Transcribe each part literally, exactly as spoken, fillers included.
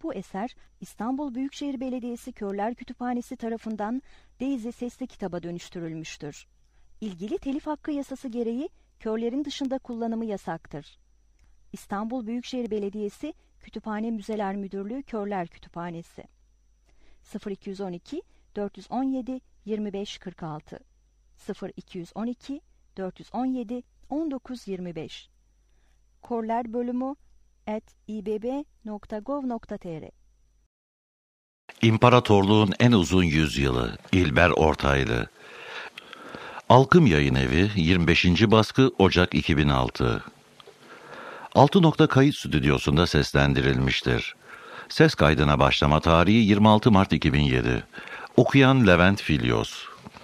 Bu eser İstanbul Büyükşehir Belediyesi Körler Kütüphanesi tarafından Daisy sesli kitaba dönüştürülmüştür. İlgili telif hakkı yasası gereği körlerin dışında kullanımı yasaktır. İstanbul Büyükşehir Belediyesi Kütüphane Müzeler Müdürlüğü Körler Kütüphanesi sıfır iki on iki dört on yedi yirmi beş kırk altı sıfır iki on iki dört on yedi on dokuz yirmi beş Körler bölümü at i b b nokta gov nokta t r İmparatorluğun en uzun yüzyılı İlber Ortaylı. Alkım Yayınevi yirmi beşinci baskı Ocak iki bin altı. Altı nokta Kayıt Stüdyosu'nda seslendirilmiştir. Ses kaydına başlama tarihi yirmi altı Mart iki bin yedi. Okuyan Levent Filyos.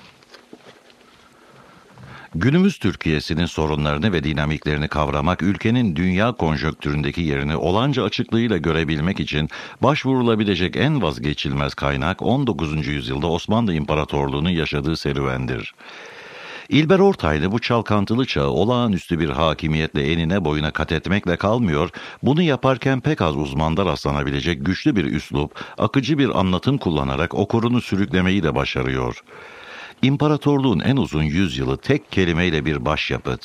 Günümüz Türkiye'sinin sorunlarını ve dinamiklerini kavramak, ülkenin dünya konjonktüründeki yerini olanca açıklığıyla görebilmek için başvurulabilecek en vazgeçilmez kaynak on dokuzuncu yüzyılda Osmanlı İmparatorluğu'nun yaşadığı serüvendir. İlber Ortaylı bu çalkantılı çağı olağanüstü bir hakimiyetle enine boyuna kat etmekle kalmıyor, bunu yaparken pek az uzmanda rastlanabilecek güçlü bir üslup, akıcı bir anlatım kullanarak okurunu sürüklemeyi de başarıyor. İmparatorluğun en uzun yüzyılı tek kelimeyle bir başyapıt.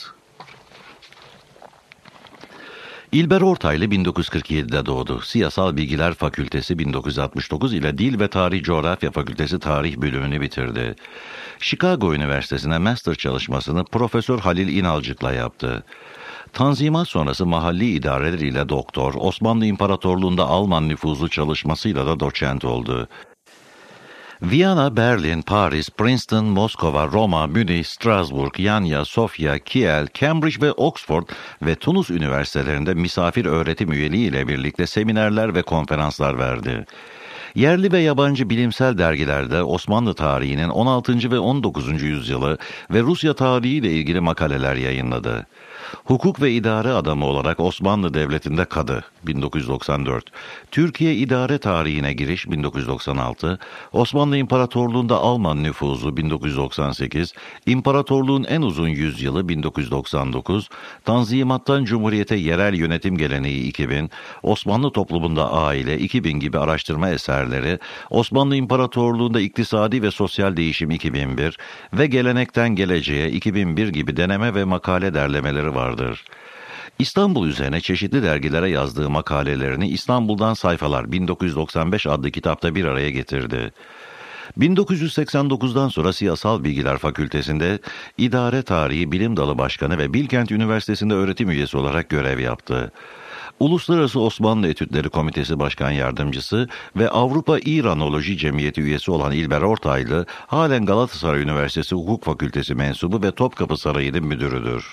İlber Ortaylı bin dokuz yüz kırk yedide doğdu. Siyasal Bilgiler Fakültesi bin dokuz yüz altmış dokuz ile Dil ve Tarih Coğrafya Fakültesi Tarih bölümünü bitirdi. Chicago Üniversitesi'ne master çalışmasını Profesör Halil İnalcık'la yaptı. Tanzimat sonrası mahalli idareler ile doktor, Osmanlı İmparatorluğu'nda Alman nüfuzlu çalışmasıyla da doçent oldu. Viyana, Berlin, Paris, Princeton, Moskova, Roma, Münih, Strasbourg, Yanya, Sofya, Kiel, Cambridge ve Oxford ve Tunus üniversitelerinde misafir öğretim üyeliği ile birlikte seminerler ve konferanslar verdi. Yerli ve yabancı bilimsel dergilerde Osmanlı tarihinin on altıncı ve on dokuzuncu yüzyılı ve Rusya tarihi ile ilgili makaleler yayınladı. Hukuk ve idare adamı olarak Osmanlı Devleti'nde kadı bin dokuz yüz doksan dört, Türkiye idare tarihine giriş bin dokuz yüz doksan altı, Osmanlı İmparatorluğu'nda Alman nüfuzu bin dokuz yüz doksan sekiz, İmparatorluğun en uzun yüzyılı bin dokuz yüz doksan dokuz, Tanzimat'tan Cumhuriyete yerel yönetim geleneği iki bin, Osmanlı toplumunda aile iki bin gibi araştırma eserleri, Osmanlı İmparatorluğu'nda iktisadi ve sosyal değişim iki bin bir ve gelenekten geleceğe iki bin bir gibi deneme ve makale derlemeleri vardır. İstanbul üzerine çeşitli dergilere yazdığı makalelerini İstanbul'dan Sayfalar bin dokuz yüz doksan beş adlı kitapta bir araya getirdi. bin dokuz yüz seksen dokuzdan sonra Siyasal Bilgiler Fakültesi'nde İdare Tarihi Bilim Dalı Başkanı ve Bilkent Üniversitesi'nde öğretim üyesi olarak görev yaptı. Uluslararası Osmanlı Etütleri Komitesi Başkan Yardımcısı ve Avrupa İranoloji Cemiyeti üyesi olan İlber Ortaylı, halen Galatasaray Üniversitesi Hukuk Fakültesi mensubu ve Topkapı Sarayı'nın müdürüdür.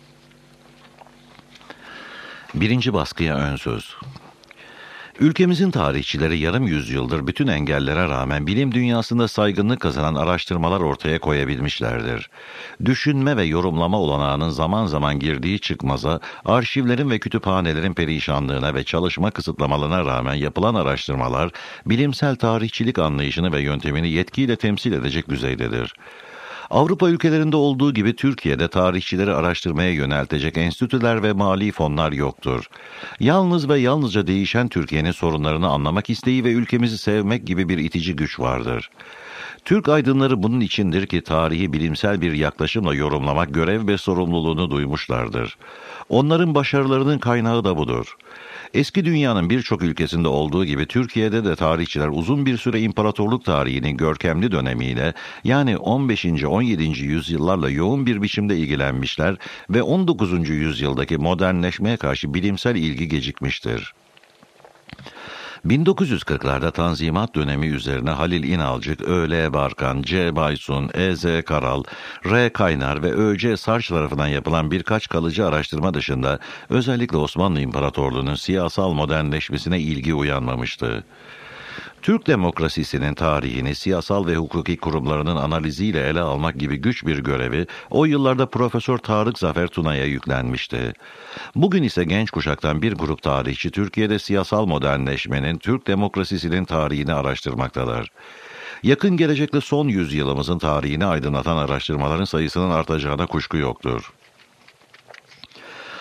Birinci baskıya ön söz. Ülkemizin tarihçileri yarım yüzyıldır bütün engellere rağmen bilim dünyasında saygınlık kazanan araştırmalar ortaya koyabilmişlerdir. Düşünme ve yorumlama olanağının zaman zaman girdiği çıkmaza, arşivlerin ve kütüphanelerin perişanlığına ve çalışma kısıtlamalarına rağmen yapılan araştırmalar, bilimsel tarihçilik anlayışını ve yöntemini yetkiyle temsil edecek düzeydedir. Avrupa ülkelerinde olduğu gibi Türkiye'de tarihçileri araştırmaya yöneltecek enstitüler ve mali fonlar yoktur. Yalnız ve yalnızca değişen Türkiye'nin sorunlarını anlamak isteği ve ülkemizi sevmek gibi bir itici güç vardır. Türk aydınları bunun içindir ki tarihi bilimsel bir yaklaşımla yorumlamak görev ve sorumluluğunu duymuşlardır. Onların başarılarının kaynağı da budur. Eski dünyanın birçok ülkesinde olduğu gibi Türkiye'de de tarihçiler uzun bir süre imparatorluk tarihinin görkemli dönemiyle, yani on beşinci on yedinci yüzyıllarla yoğun bir biçimde ilgilenmişler ve on dokuzuncu yüzyıldaki modernleşmeye karşı bilimsel ilgi gecikmiştir. bin dokuz yüz kırklarda Tanzimat dönemi üzerine Halil İnalcık, Ö.L. Barkan, C. Baysun, E Z. Karal, R. Kaynar ve Ö C. Sarç tarafından yapılan birkaç kalıcı araştırma dışında özellikle Osmanlı İmparatorluğu'nun siyasal modernleşmesine ilgi uyanmamıştı. Türk demokrasisinin tarihini siyasal ve hukuki kurumlarının analiziyle ele almak gibi güç bir görevi o yıllarda Profesör Tarık Zafer Tuna'ya yüklenmişti. Bugün ise genç kuşaktan bir grup tarihçi Türkiye'de siyasal modernleşmenin, Türk demokrasisinin tarihini araştırmaktalar. Yakın gelecekte son yüzyılımızın tarihini aydınlatan araştırmaların sayısının artacağına kuşku yoktur.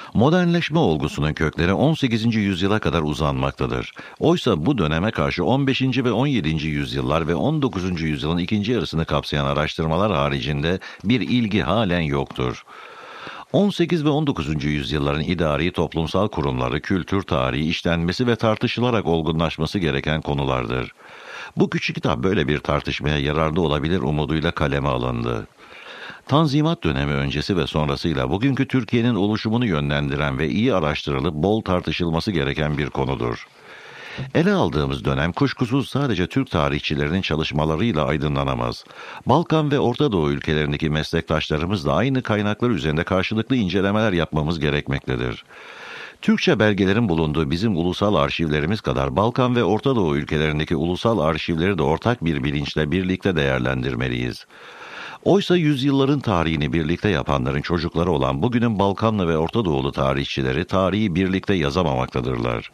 Modernleşme olgusunun kökleri on sekizinci yüzyıla kadar uzanmaktadır. Oysa bu döneme karşı on beşinci ve on yedinci yüzyıllar ve on dokuzuncu yüzyılın ikinci yarısını kapsayan araştırmalar haricinde bir ilgi halen yoktur. on sekiz ve on dokuzuncu yüzyılların idari toplumsal kurumları, kültür tarihi işlenmesi ve tartışılarak olgunlaşması gereken konulardır. Bu küçük kitap böyle bir tartışmaya yararlı olabilir umuduyla kaleme alındı. Tanzimat dönemi öncesi ve sonrasıyla bugünkü Türkiye'nin oluşumunu yönlendiren ve iyi araştırılıp bol tartışılması gereken bir konudur. Ele aldığımız dönem kuşkusuz sadece Türk tarihçilerinin çalışmalarıyla aydınlanamaz. Balkan ve Orta Doğu ülkelerindeki meslektaşlarımızla aynı kaynaklar üzerinde karşılıklı incelemeler yapmamız gerekmektedir. Türkçe belgelerin bulunduğu bizim ulusal arşivlerimiz kadar Balkan ve Orta Doğu ülkelerindeki ulusal arşivleri de ortak bir bilinçle birlikte değerlendirmeliyiz. Oysa yüzyılların tarihini birlikte yapanların çocukları olan bugünün Balkanlı ve Orta Doğulu tarihçileri tarihi birlikte yazamamaktadırlar.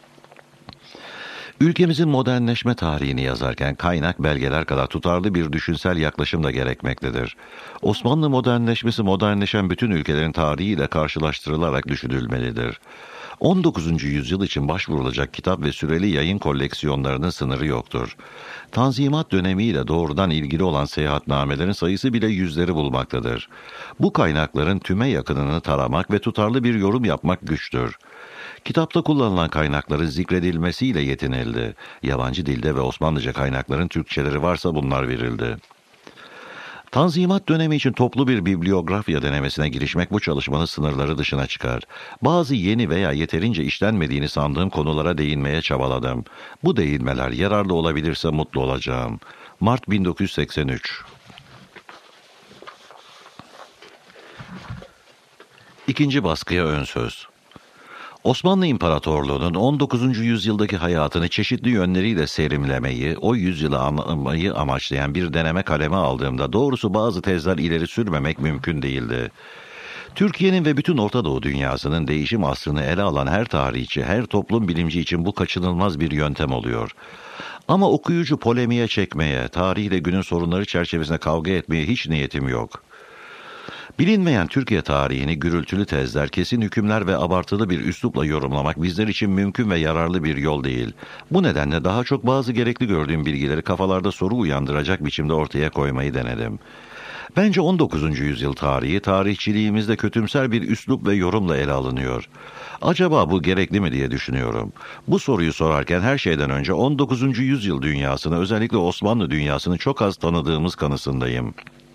Ülkemizin modernleşme tarihini yazarken kaynak belgeler kadar tutarlı bir düşünsel yaklaşım da gerekmektedir. Osmanlı modernleşmesi modernleşen bütün ülkelerin tarihiyle karşılaştırılarak düşünülmelidir. on dokuzuncu yüzyıl için başvurulacak kitap ve süreli yayın koleksiyonlarının sınırı yoktur. Tanzimat dönemiyle doğrudan ilgili olan seyahatnamelerin sayısı bile yüzleri bulmaktadır. Bu kaynakların tüme yakınını taramak ve tutarlı bir yorum yapmak güçtür. Kitapta kullanılan kaynakların zikredilmesiyle yetinildi. Yabancı dilde ve Osmanlıca kaynakların Türkçeleri varsa bunlar verildi. Tanzimat dönemi için toplu bir bibliografya denemesine girişmek bu çalışmanın sınırları dışına çıkar. Bazı yeni veya yeterince işlenmediğini sandığım konulara değinmeye çabaladım. Bu değinmeler yararlı olabilirse mutlu olacağım. Mart bin dokuz yüz seksen üç. İkinci baskıya ön söz. Osmanlı İmparatorluğu'nun on dokuzuncu yüzyıldaki hayatını çeşitli yönleriyle serimlemeyi, o yüzyılı anlamayı amaçlayan bir deneme kaleme aldığımda doğrusu bazı tezler ileri sürmemek mümkün değildi. Türkiye'nin ve bütün Orta Doğu dünyasının değişim asrını ele alan her tarihçi, her toplum bilimci için bu kaçınılmaz bir yöntem oluyor. Ama okuyucu polemiğe çekmeye, tarihle günün sorunları çerçevesinde kavga etmeye hiç niyetim yok. Bilinmeyen Türkiye tarihini gürültülü tezler, kesin hükümler ve abartılı bir üslupla yorumlamak bizler için mümkün ve yararlı bir yol değil. Bu nedenle daha çok bazı gerekli gördüğüm bilgileri kafalarda soru uyandıracak biçimde ortaya koymayı denedim. Bence on dokuzuncu yüzyıl tarihi, tarihçiliğimizde kötümser bir üslup ve yorumla ele alınıyor. Acaba bu gerekli mi diye düşünüyorum. Bu soruyu sorarken her şeyden önce on dokuzuncu yüzyıl dünyasını, özellikle Osmanlı dünyasını çok az tanıdığımız kanısındayım.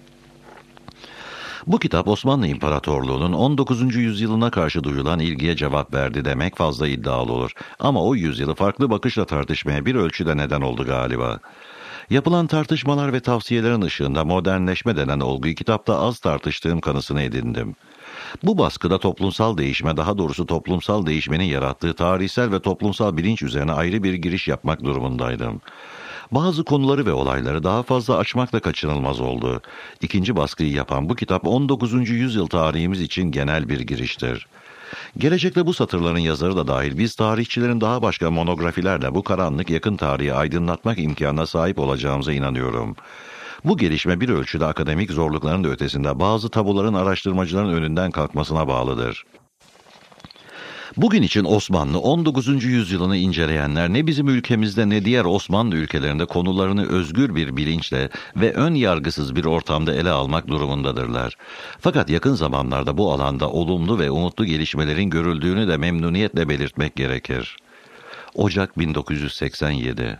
Bu kitap Osmanlı İmparatorluğu'nun on dokuzuncu yüzyılına karşı duyulan ilgiye cevap verdi demek fazla iddialı olur. Ama o yüzyılı farklı bakışla tartışmaya bir ölçüde neden oldu galiba. Yapılan tartışmalar ve tavsiyelerin ışığında modernleşme denen olguyu kitapta az tartıştığım kanısını edindim. Bu baskıda toplumsal değişme, daha doğrusu toplumsal değişmenin yarattığı tarihsel ve toplumsal bilinç üzerine ayrı bir giriş yapmak durumundaydım. Bazı konuları ve olayları daha fazla açmak da kaçınılmaz oldu. İkinci baskıyı yapan bu kitap on dokuzuncu yüzyıl tarihimiz için genel bir giriştir. Gelecekte bu satırların yazarı da dahil biz tarihçilerin daha başka monografilerle bu karanlık yakın tarihi aydınlatmak imkanına sahip olacağımıza inanıyorum. Bu gelişme bir ölçüde akademik zorlukların da ötesinde bazı tabuların araştırmacıların önünden kalkmasına bağlıdır. Bugün için Osmanlı on dokuzuncu yüzyılını inceleyenler ne bizim ülkemizde ne diğer Osmanlı ülkelerinde konularını özgür bir bilinçle ve ön yargısız bir ortamda ele almak durumundadırlar. Fakat yakın zamanlarda bu alanda olumlu ve umutlu gelişmelerin görüldüğünü de memnuniyetle belirtmek gerekir. Ocak bin dokuz yüz seksen yedi.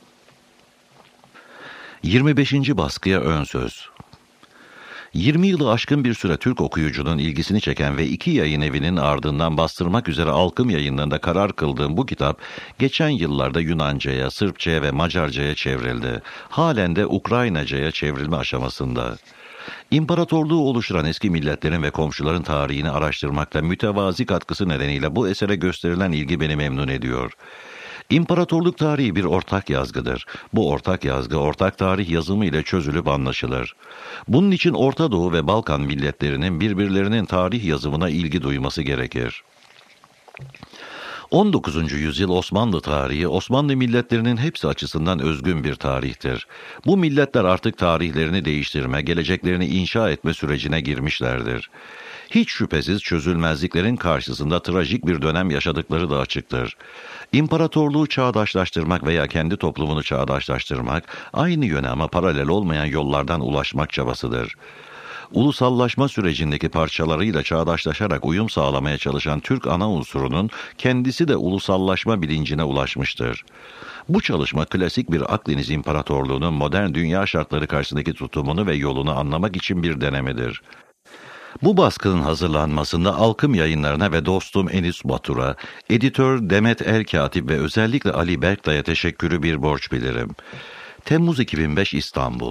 yirmi beşinci baskıya ön söz. yirmi yılı aşkın bir süre Türk okuyucunun ilgisini çeken ve iki yayın evinin ardından bastırmak üzere Alkım Yayınları'nda karar kıldığım bu kitap, geçen yıllarda Yunanca'ya, Sırpça'ya ve Macarca'ya çevrildi. Halen de Ukraynaca'ya çevrilme aşamasında. İmparatorluğu oluşturan eski milletlerin ve komşuların tarihini araştırmakta mütevazi katkısı nedeniyle bu esere gösterilen ilgi beni memnun ediyor. İmparatorluk tarihi bir ortak yazgıdır. Bu ortak yazgı, ortak tarih yazımı ile çözülüp anlaşılır. Bunun için Orta Doğu ve Balkan milletlerinin birbirlerinin tarih yazımına ilgi duyması gerekir. on dokuzuncu yüzyıl Osmanlı tarihi, Osmanlı milletlerinin hepsi açısından özgün bir tarihtir. Bu milletler artık tarihlerini değiştirme, geleceklerini inşa etme sürecine girmişlerdir. Hiç şüphesiz çözülmezliklerin karşısında trajik bir dönem yaşadıkları da açıktır. İmparatorluğu çağdaşlaştırmak veya kendi toplumunu çağdaşlaştırmak, aynı yöne ama paralel olmayan yollardan ulaşmak çabasıdır. Ulusallaşma sürecindeki parçalarıyla çağdaşlaşarak uyum sağlamaya çalışan Türk ana unsurunun kendisi de ulusallaşma bilincine ulaşmıştır. Bu çalışma klasik bir Akdeniz İmparatorluğu'nun modern dünya şartları karşısındaki tutumunu ve yolunu anlamak için bir denemedir. Bu baskının hazırlanmasında Alkım Yayınlarına ve dostum Enis Batur'a, editör Demet Erkatip ve özellikle Ali Berktay'a teşekkürü bir borç bilirim. Temmuz iki bin beş İstanbul.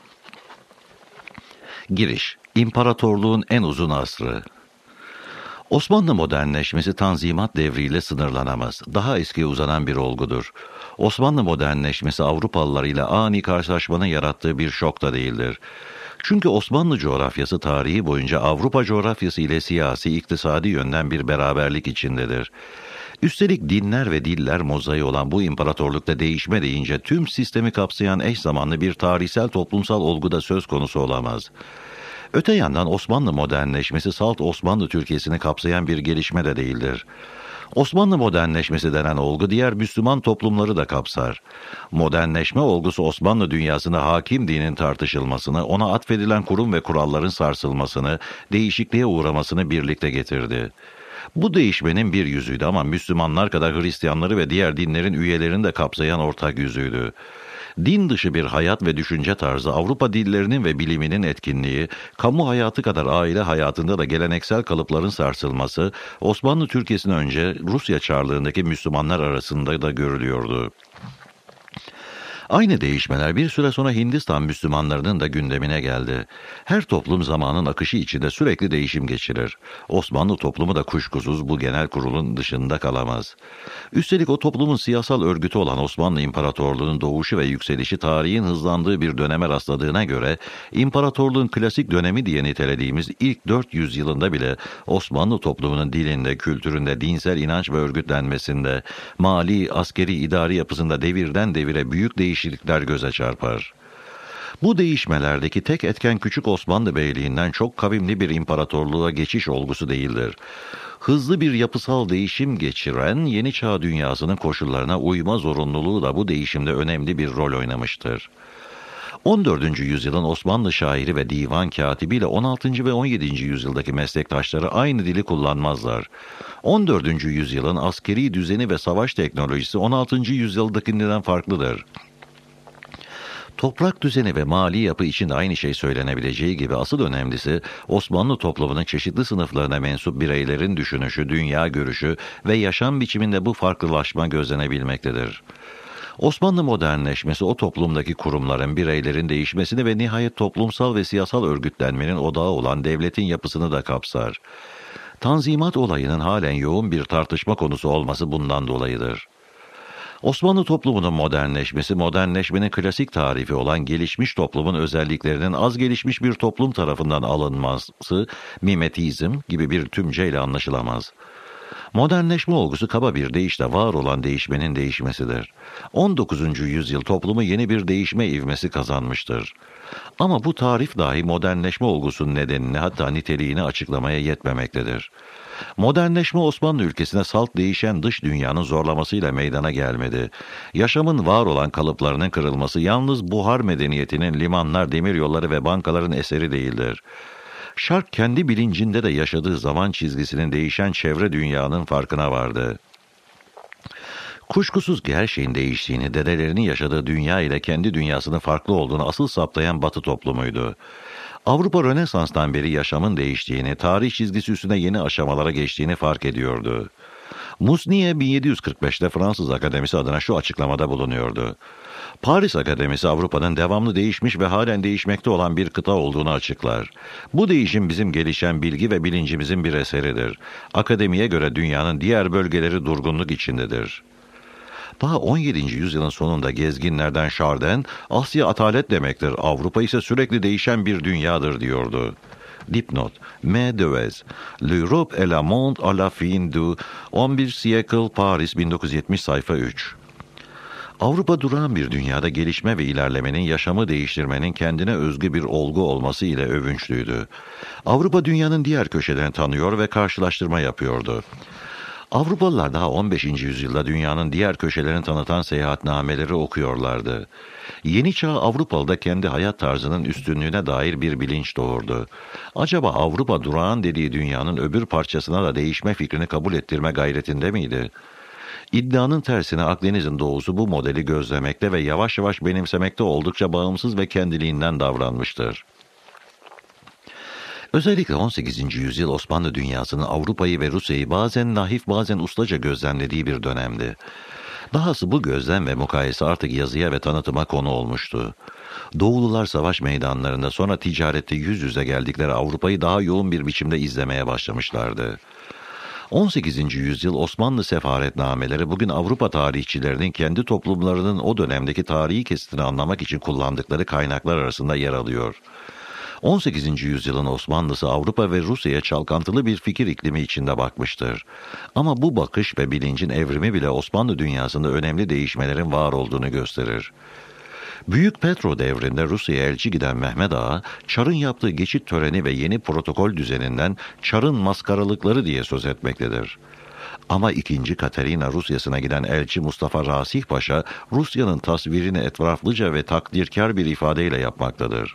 Giriş: İmparatorluğun en uzun asrı. Osmanlı modernleşmesi Tanzimat devriyle sınırlanamaz. Daha eskiye uzanan bir olgudur. Osmanlı modernleşmesi Avrupalılar ile ani karşılaşmanın yarattığı bir şok da değildir. Çünkü Osmanlı coğrafyası tarihi boyunca Avrupa coğrafyası ile siyasi, iktisadi yönden bir beraberlik içindedir. Üstelik dinler ve diller mozaiği olan bu imparatorlukta değişme deyince tüm sistemi kapsayan eş zamanlı bir tarihsel toplumsal olgu da söz konusu olamaz. Öte yandan Osmanlı modernleşmesi salt Osmanlı Türkiye'sini kapsayan bir gelişme de değildir. Osmanlı modernleşmesi denen olgu diğer Müslüman toplumları da kapsar. Modernleşme olgusu Osmanlı dünyasına hakim dinin tartışılmasını, ona atfedilen kurum ve kuralların sarsılmasını, değişikliğe uğramasını birlikte getirdi. Bu değişmenin bir yüzüydü ama Müslümanlar kadar Hristiyanları ve diğer dinlerin üyelerini de kapsayan ortak yüzüydü. Din dışı bir hayat ve düşünce tarzı, Avrupa dillerinin ve biliminin etkinliği, kamu hayatı kadar aile hayatında da geleneksel kalıpların sarsılması, Osmanlı Türkiye'sinden önce Rusya Çarlığı'ndaki Müslümanlar arasında da görülüyordu. Aynı değişmeler bir süre sonra Hindistan Müslümanlarının da gündemine geldi. Her toplum zamanın akışı içinde sürekli değişim geçirir. Osmanlı toplumu da kuşkusuz bu genel kurulun dışında kalamaz. Üstelik o toplumun siyasal örgütü olan Osmanlı İmparatorluğu'nun doğuşu ve yükselişi tarihin hızlandığı bir döneme rastladığına göre, İmparatorluğun klasik dönemi diye nitelediğimiz ilk dört yüz yılında bile Osmanlı toplumunun dilinde, kültüründe, dinsel inanç ve örgütlenmesinde, mali, askeri, idari yapısında devirden devire büyük değişimler değişiklikler göze çarpar. Bu değişmelerdeki tek etken Küçük Osmanlı Beyliği'nden çok kavimli bir imparatorluğa geçiş olgusu değildir. Hızlı bir yapısal değişim geçiren yeni çağ dünyasının koşullarına uyma zorunluluğu da bu değişimde önemli bir rol oynamıştır. on dördüncü yüzyılın Osmanlı şairi ve divan katibiyle on altıncı ve on yedinci yüzyıldaki meslektaşları aynı dili kullanmazlar. on dördüncü yüzyılın askeri düzeni ve savaş teknolojisi on altıncı yüzyıldakinden farklıdır. Toprak düzeni ve mali yapı için de aynı şey söylenebileceği gibi asıl önemlisi Osmanlı toplumunun çeşitli sınıflarına mensup bireylerin düşünüşü, dünya görüşü ve yaşam biçiminde bu farklılaşma gözlenebilmektedir. Osmanlı modernleşmesi o toplumdaki kurumların, bireylerin değişmesini ve nihayet toplumsal ve siyasal örgütlenmenin odağı olan devletin yapısını da kapsar. Tanzimat olayının halen yoğun bir tartışma konusu olması bundan dolayıdır. Osmanlı toplumunun modernleşmesi, modernleşmenin klasik tarifi olan gelişmiş toplumun özelliklerinin az gelişmiş bir toplum tarafından alınması, mimetizm gibi bir tümceyle anlaşılamaz. Modernleşme olgusu kaba bir deyişle var olan değişmenin değişmesidir. on dokuzuncu yüzyıl toplumu yeni bir değişme ivmesi kazanmıştır. Ama bu tarif dahi modernleşme olgusunun nedenini hatta niteliğini açıklamaya yetmemektedir. Modernleşme Osmanlı ülkesine salt değişen dış dünyanın zorlamasıyla meydana gelmedi. Yaşamın var olan kalıplarının kırılması yalnız buhar medeniyetinin limanlar, demiryolları ve bankaların eseri değildir. Şark kendi bilincinde de yaşadığı zaman çizgisinin değişen çevre dünyanın farkına vardı. Kuşkusuz ki her şeyin değiştiğini, dedelerinin yaşadığı dünya ile kendi dünyasının farklı olduğunu asıl saptayan Batı toplumuydu. Avrupa Rönesans'tan beri yaşamın değiştiğini, tarih çizgisi üstüne yeni aşamalara geçtiğini fark ediyordu. Musnier bin yedi yüz kırk beşte Fransız Akademisi adına şu açıklamada bulunuyordu. Paris Akademisi Avrupa'nın devamlı değişmiş ve halen değişmekte olan bir kıta olduğunu açıklar. Bu değişim bizim gelişen bilgi ve bilincimizin bir eseridir. Akademiye göre dünyanın diğer bölgeleri durgunluk içindedir. Daha on yedinci yüzyılın sonunda gezginlerden Chardin, Asya atalet demektir, Avrupa ise sürekli değişen bir dünyadır diyordu. Dipnot: M. Devez, L'Europe et le monde à la fin du on bir siècle, Paris, bin dokuz yüz yetmiş, sayfa üç. Avrupa durağan bir dünyada gelişme ve ilerlemenin, yaşamı değiştirmenin kendine özgü bir olgu olması ile övünçlüydü. Avrupa dünyanın diğer köşelerini tanıyor ve karşılaştırma yapıyordu. Avrupalılar daha on beşinci yüzyılda dünyanın diğer köşelerini tanıtan seyahatnameleri okuyorlardı. Yeni çağ Avrupalı'da kendi hayat tarzının üstünlüğüne dair bir bilinç doğurdu. Acaba Avrupa durağan dediği dünyanın öbür parçasına da değişme fikrini kabul ettirme gayretinde miydi? İddianın tersine Akdeniz'in doğusu bu modeli gözlemekte ve yavaş yavaş benimsemekte oldukça bağımsız ve kendiliğinden davranmıştır. Özellikle on sekizinci yüzyıl Osmanlı dünyasının Avrupa'yı ve Rusya'yı bazen naif bazen ustaca gözlemlediği bir dönemdi. Dahası bu gözlem ve mukayese artık yazıya ve tanıtıma konu olmuştu. Doğulular savaş meydanlarında, sonra ticarette yüz yüze geldikleri Avrupa'yı daha yoğun bir biçimde izlemeye başlamışlardı. on sekizinci yüzyıl Osmanlı sefaretnameleri bugün Avrupa tarihçilerinin kendi toplumlarının o dönemdeki tarihi kesitini anlamak için kullandıkları kaynaklar arasında yer alıyor. on sekizinci yüzyılın Osmanlısı Avrupa ve Rusya'ya çalkantılı bir fikir iklimi içinde bakmıştır. Ama bu bakış ve bilincin evrimi bile Osmanlı dünyasında önemli değişmelerin var olduğunu gösterir. Büyük Petro devrinde Rusya'ya elçi giden Mehmet Ağa, Çar'ın yaptığı geçit töreni ve yeni protokol düzeninden Çar'ın maskaralıkları diye söz etmektedir. Ama ikinci Katerina Rusyası'na giden elçi Mustafa Rasih Paşa, Rusya'nın tasvirini etraflıca ve takdirkar bir ifadeyle yapmaktadır.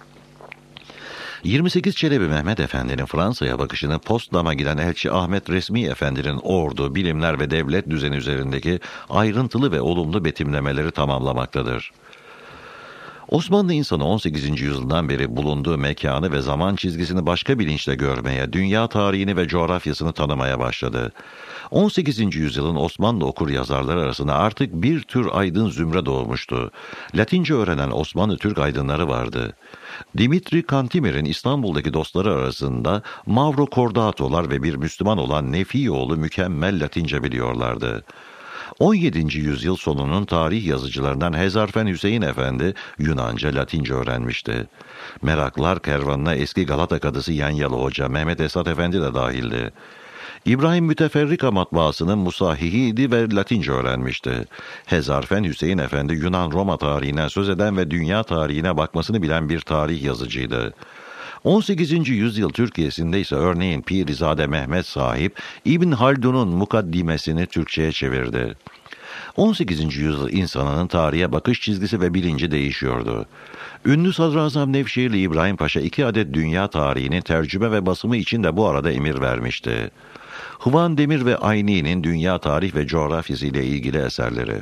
yirmi sekiz Çelebi Mehmet Efendi'nin Fransa'ya bakışını Potsdam'a giden elçi Ahmet Resmi Efendi'nin ordu, bilimler ve devlet düzeni üzerindeki ayrıntılı ve olumlu betimlemeleri tamamlamaktadır. Osmanlı insanı on sekizinci yüzyıldan beri bulunduğu mekanı ve zaman çizgisini başka bilinçle görmeye, dünya tarihini ve coğrafyasını tanımaya başladı. on sekizinci yüzyılın Osmanlı okur-yazarları arasında artık bir tür aydın zümre doğmuştu. Latince öğrenen Osmanlı Türk aydınları vardı. Dimitri Kantimir'in İstanbul'daki dostları arasında Mavro Cordato'lar ve bir Müslüman olan Nefiyoğlu mükemmel Latince biliyorlardı. on yedinci yüzyıl sonunun tarih yazıcılarından Hezarfen Hüseyin Efendi Yunanca, Latince öğrenmişti. Meraklar kervanına eski Galata Kadısı Yanyalı Hoca Mehmet Esat Efendi de dahildi. İbrahim Müteferrika matbaasının musahihiydi ve Latince öğrenmişti. Hezarfen Hüseyin Efendi Yunan-Roma tarihinden söz eden ve dünya tarihine bakmasını bilen bir tarih yazıcıydı. on sekizinci yüzyıl Türkiye'sinde ise örneğin Pirizade Mehmet Sahip, İbn Haldun'un mukaddimesini Türkçe'ye çevirdi. on sekizinci yüzyıl insanının tarihe bakış çizgisi ve bilinci değişiyordu. Ünlü Sadrazam Nevşehirli İbrahim Paşa iki adet dünya tarihinin tercüme ve basımı için de bu arada emir vermişti. Hıvan Demir ve Ayni'nin dünya tarih ve coğrafyası ile ilgili eserleri.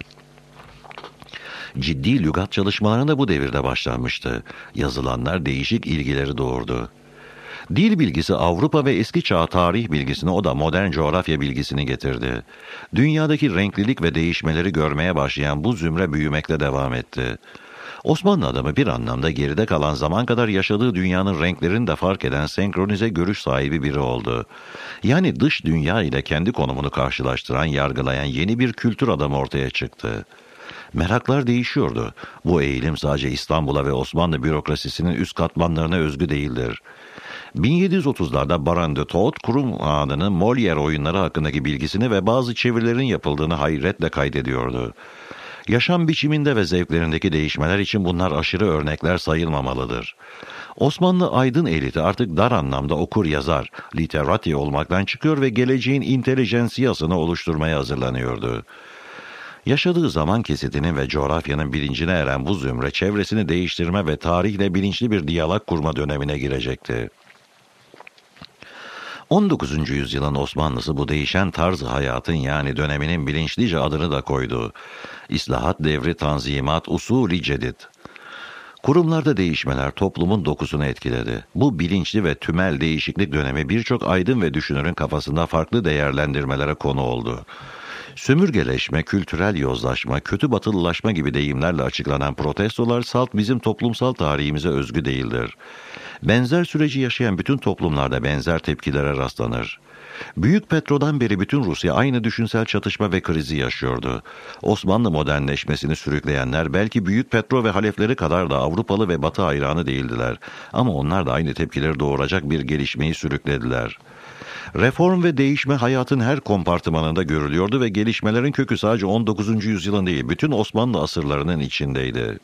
Ciddi lügat çalışmalarına da bu devirde başlanmıştı. Yazılanlar değişik ilgileri doğurdu. Dil bilgisi Avrupa ve eski çağ tarih bilgisini, o da modern coğrafya bilgisini getirdi. Dünyadaki renklilik ve değişmeleri görmeye başlayan bu zümre büyümekle devam etti. Osmanlı adamı bir anlamda geride kalan zaman kadar yaşadığı dünyanın renklerini de fark eden senkronize görüş sahibi biri oldu. Yani dış dünya ile kendi konumunu karşılaştıran, yargılayan yeni bir kültür adamı ortaya çıktı. Meraklar değişiyordu. Bu eğilim sadece İstanbul'a ve Osmanlı bürokrasisinin üst katmanlarına özgü değildir. bin yedi yüz otuzlarda Baron de Thought, Krum Ağa'nın Molière oyunları hakkındaki bilgisini ve bazı çevirilerin yapıldığını hayretle kaydediyordu. Yaşam biçiminde ve zevklerindeki değişmeler için bunlar aşırı örnekler sayılmamalıdır. Osmanlı aydın eliti artık dar anlamda okur yazar, literati olmaktan çıkıyor ve geleceğin intelijensiyasını oluşturmaya hazırlanıyordu. Yaşadığı zaman kesitinin ve coğrafyanın bilincine eren bu zümre çevresini değiştirme ve tarihle bilinçli bir diyalog kurma dönemine girecekti. on dokuzuncu yüzyılın Osmanlısı bu değişen tarzı hayatın, yani döneminin bilinçlice adını da koydu. İslahat devri, tanzimat, usul-i cedid. Kurumlarda değişmeler toplumun dokusunu etkiledi. Bu bilinçli ve tümel değişiklik dönemi birçok aydın ve düşünürün kafasında farklı değerlendirmelere konu oldu. Sömürgeleşme, kültürel yozlaşma, kötü batılılaşma gibi deyimlerle açıklanan protestolar salt bizim toplumsal tarihimize özgü değildir. Benzer süreci yaşayan bütün toplumlarda benzer tepkilere rastlanır. Büyük Petro'dan beri bütün Rusya aynı düşünsel çatışma ve krizi yaşıyordu. Osmanlı modernleşmesini sürükleyenler belki Büyük Petro ve halefleri kadar da Avrupalı ve Batı hayranı değildiler. Ama onlar da aynı tepkileri doğuracak bir gelişmeyi sürüklediler. Reform ve değişme hayatın her kompartımanında görülüyordu ve gelişmelerin kökü sadece on dokuzuncu yüzyılın değil, bütün Osmanlı asırlarının içindeydi.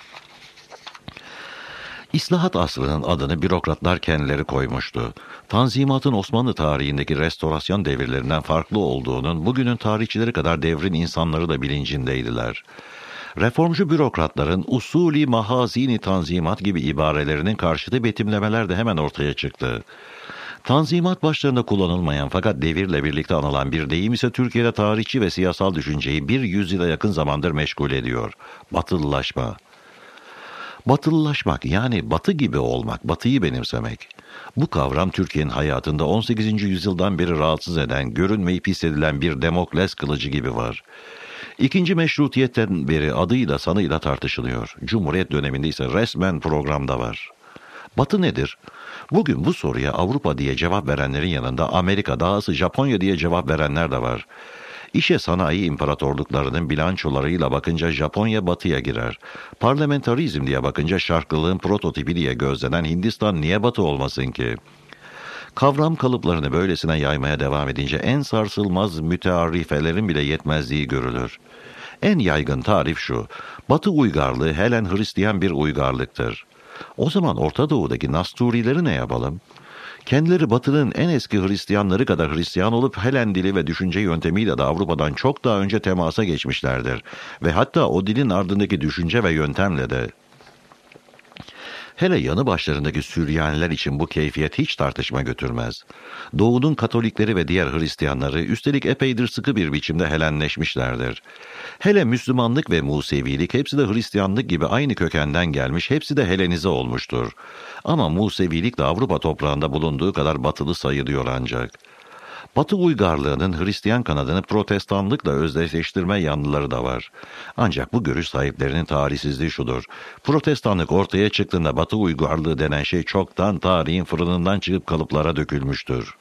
İslahat asrının adını bürokratlar kendileri koymuştu. Tanzimatın Osmanlı tarihindeki restorasyon devirlerinden farklı olduğunun bugünün tarihçileri kadar devrin insanları da bilincindeydiler. Reformcu bürokratların usulü mahazini tanzimat gibi ibarelerinin karşıtı betimlemeler de hemen ortaya çıktı. Tanzimat başlarında kullanılmayan fakat devirle birlikte anılan bir deyim ise Türkiye'de tarihçi ve siyasal düşünceyi bir yüzyıla yakın zamandır meşgul ediyor. Batılılaşma. Batılılaşmak yani batı gibi olmak, batıyı benimsemek. Bu kavram Türkiye'nin hayatında on sekizinci yüzyıldan beri rahatsız eden, görünmeyip hissedilen bir Demokles kılıcı gibi var. İkinci meşrutiyetten beri adıyla sanıyla tartışılıyor. Cumhuriyet döneminde ise resmen programda var. Batı nedir? Bugün bu soruya Avrupa diye cevap verenlerin yanında Amerika, dahası Japonya diye cevap verenler de var. İşe sanayi imparatorluklarının bilançolarıyla bakınca Japonya batıya girer. Parlamentarizm diye bakınca şarklılığın prototipi diye gözlenen Hindistan niye batı olmasın ki? Kavram kalıplarını böylesine yaymaya devam edince en sarsılmaz mütearrifelerin bile yetmezliği görülür. En yaygın tarif şu: Batı uygarlığı Helen Hristiyan bir uygarlıktır. O zaman Orta Doğu'daki Nasturileri ne yapalım? Kendileri Batı'nın en eski Hristiyanları kadar Hristiyan olup Helen dili ve düşünce yöntemiyle de Avrupa'dan çok daha önce temasa geçmişlerdir. Ve hatta o dilin ardındaki düşünce ve yöntemle de. Hele yanı başlarındaki Süryaniler için bu keyfiyet hiç tartışma götürmez. Doğu'nun Katolikleri ve diğer Hristiyanları üstelik epeydir sıkı bir biçimde Helenleşmişlerdir. Hele Müslümanlık ve Musevilik hepsi de Hristiyanlık gibi aynı kökenden gelmiş, hepsi de Helenize olmuştur. Ama Musevilik de Avrupa toprağında bulunduğu kadar batılı sayılıyor ancak. Batı uygarlığının Hristiyan kanadını Protestanlıkla özdeşleştirme yanlıları da var. Ancak bu görüş sahiplerinin tarihsizliği şudur: Protestanlık ortaya çıktığında Batı uygarlığı denen şey çoktan tarihin fırınından çıkıp kalıplara dökülmüştür.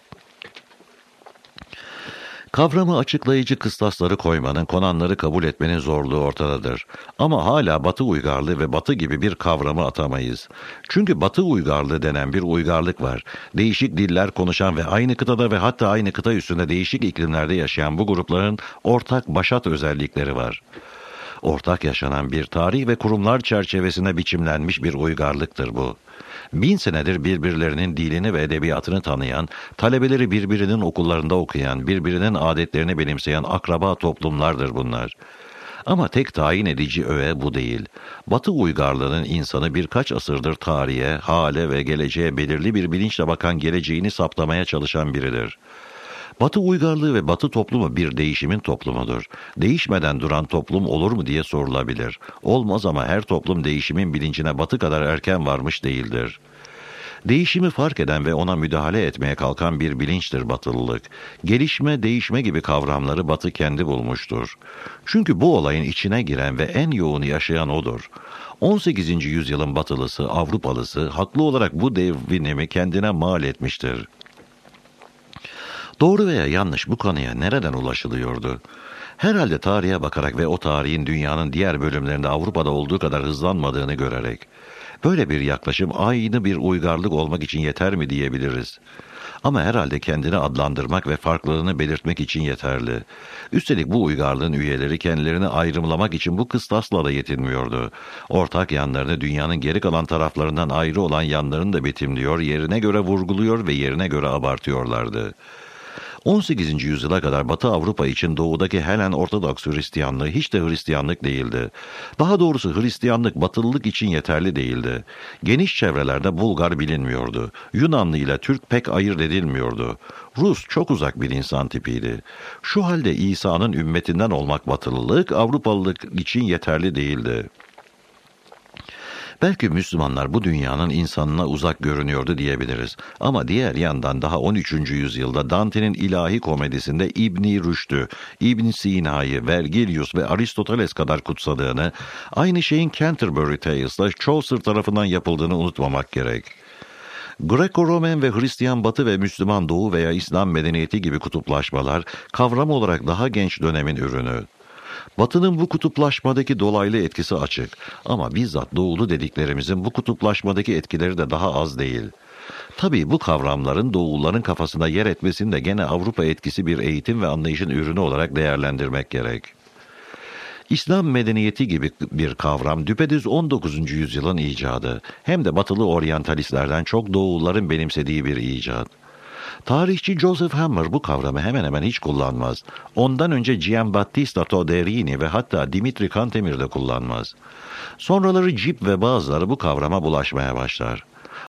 Kavramı açıklayıcı kıstasları koymanın, konanları kabul etmenin zorluğu ortadadır. Ama hala Batı uygarlığı ve Batı gibi bir kavramı atamayız. Çünkü Batı uygarlığı denen bir uygarlık var. Değişik diller konuşan ve aynı kıtada ve hatta aynı kıta üstünde değişik iklimlerde yaşayan bu grupların ortak başat özellikleri var. Ortak yaşanan bir tarih ve kurumlar çerçevesine biçimlenmiş bir uygarlıktır bu. Bin senedir birbirlerinin dilini ve edebiyatını tanıyan, talebeleri birbirinin okullarında okuyan, birbirinin adetlerini benimseyen akraba toplumlardır bunlar. Ama tek tayin edici öğe bu değil. Batı uygarlığının insanı birkaç asırdır tarihe, hale ve geleceğe belirli bir bilinçle bakan, geleceğini saptamaya çalışan biridir. Batı uygarlığı ve Batı toplumu bir değişimin toplumudur. Değişmeden duran toplum olur mu diye sorulabilir. Olmaz ama her toplum değişimin bilincine Batı kadar erken varmış değildir. Değişimi fark eden ve ona müdahale etmeye kalkan bir bilinçtir Batılılık. Gelişme, değişme gibi kavramları Batı kendi bulmuştur. Çünkü bu olayın içine giren ve en yoğun yaşayan odur. on sekizinci yüzyılın Batılısı, Avrupalısı haklı olarak bu devinimi kendine mal etmiştir. Doğru veya yanlış bu kanıya nereden ulaşılıyordu? Herhalde tarihe bakarak ve o tarihin dünyanın diğer bölümlerinde Avrupa'da olduğu kadar hızlanmadığını görerek. Böyle bir yaklaşım aynı bir uygarlık olmak için yeter mi diyebiliriz. Ama herhalde kendini adlandırmak ve farklılığını belirtmek için yeterli. Üstelik bu uygarlığın üyeleri kendilerini ayrımlamak için bu kıstasla da yetinmiyordu. Ortak yanlarını dünyanın geri kalan taraflarından ayrı olan yanlarını da betimliyor, yerine göre vurguluyor ve yerine göre abartıyorlardı. on sekizinci yüzyıla kadar Batı Avrupa için doğudaki Helen Ortodoks Hristiyanlığı hiç de Hristiyanlık değildi. Daha doğrusu Hristiyanlık Batılılık için yeterli değildi. Geniş çevrelerde Bulgar bilinmiyordu. Yunanlı ile Türk pek ayırt edilmiyordu. Rus çok uzak bir insan tipiydi. Şu halde İsa'nın ümmetinden olmak Batılılık, Avrupalılık için yeterli değildi. Belki Müslümanlar bu dünyanın insanına uzak görünüyordu diyebiliriz. Ama diğer yandan daha on üçüncü yüzyılda Dante'nin ilahi komedisinde İbn-i Rüşd'ü, İbn Sina'yı, Vergilius ve Aristoteles kadar kutsadığını, aynı şeyin Canterbury Tales'la Chaucer tarafından yapıldığını unutmamak gerek. Greco-Romen ve Hristiyan Batı ve Müslüman Doğu veya İslam medeniyeti gibi kutuplaşmalar kavram olarak daha genç dönemin ürünü. Batı'nın bu kutuplaşmadaki dolaylı etkisi açık ama bizzat doğulu dediklerimizin bu kutuplaşmadaki etkileri de daha az değil. Tabii bu kavramların doğulların kafasında yer etmesini de gene Avrupa etkisi bir eğitim ve anlayışın ürünü olarak değerlendirmek gerek. İslam medeniyeti gibi bir kavram düpedüz on dokuzuncu yüzyılın icadı. Hem de batılı oryantalistlerden çok doğulların benimsediği bir icat. Tarihçi Joseph Hammer bu kavramı hemen hemen hiç kullanmaz. Ondan önce Giambattista Toderini ve hatta Dimitri Cantemir de kullanmaz. Sonraları Cip ve bazıları bu kavrama bulaşmaya başlar.